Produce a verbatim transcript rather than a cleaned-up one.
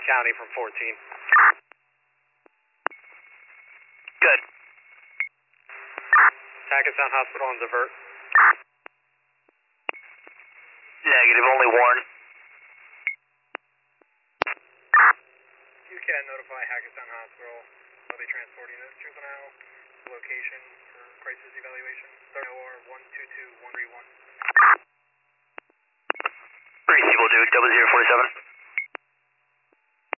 County from fourteen. Good. Hackettstown Hospital on divert. Negative, only one. You can notify Hackettstown Hospital. They'll be transporting this juvenile location for crisis evaluation. Start O R one two two one three one. Three people do, double zero forty seven.